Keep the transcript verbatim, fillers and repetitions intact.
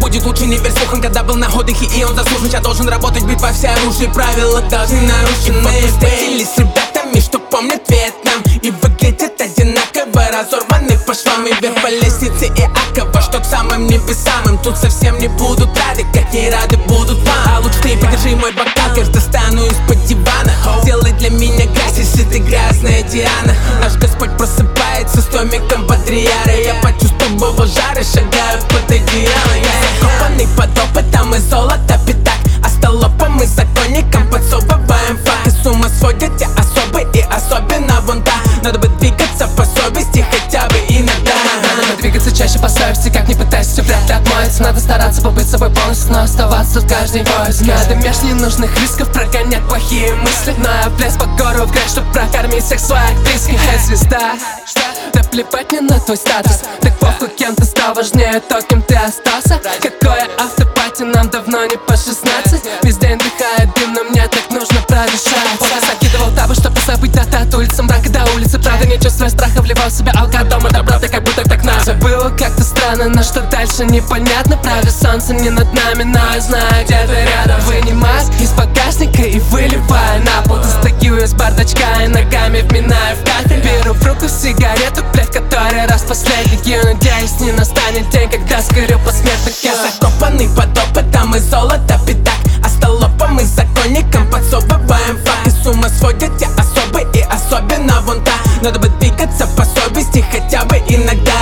будет лучше, не верь слухам. Когда был на отдыхе и он заслужен, я должен работать, быть во всеоружии. Правила должны нарушены. И встретились с ребятами, что помнят Вьетнам, и выглядят одинаково, разорваны по швам. И вверх по лестнице Иакова, что к самым небесам. Им тут совсем не будут рады, как не рады будут вам. А лучше ты подержи мой бокал, кажется, достану из-под дивана. Сделай для меня грязь, если ты грязная Диана. Наш Господь просыпается с томиком Бодриара. Я почувствовал жар и шагаю под одеяло. Я закопанный под опытом и золото пятак, а столопом и законником подсовываем факт. И с ума сводят те особы, и особенно вон та. Надо бы двигаться по совести хотя бы иногда. Надо бы двигаться чаще по совести, как не пытайся, все вряд ли отмоется. Надо стараться побыть собой полностью, но оставаться тут каждый поиск. Надо меж ненужных рисков прогонять плохие мысли. Но я влез под гору в грязь, чтоб прокормить всех своих близких. Эй, звезда, да плевать мне на твой статус. Так похуй, кем ты стал, важнее то, кем ты остался. Какое автопати, нам давно не по шестнадцать. Весь день дыхает дым, но мне так нужно продышать. Пока закидывал табы, чтобы забыть от от улицы мрака до улицы. Правда, не чувствуя страха, вливал в себя алкоголь до правды, как будто так надо. Все было как-то странно, но что дальше непонятно. Правда, солнце не над нами, но я знаю, где ты рядом. Вынимаю из багажника и выливаю на пол. Достаю из бардачка и ногами вминаю в кафель. Беру в руку сигарету, блядь, который раз последний. Надеюсь, не настанет день, когда сгорю посмертно. Я закопанный под опытом и золото пятак, а столопом и законником подсовываем факт. И с ума сводят те особы, и особенно вон та. Надо бы двигаться по совести хотя бы иногда.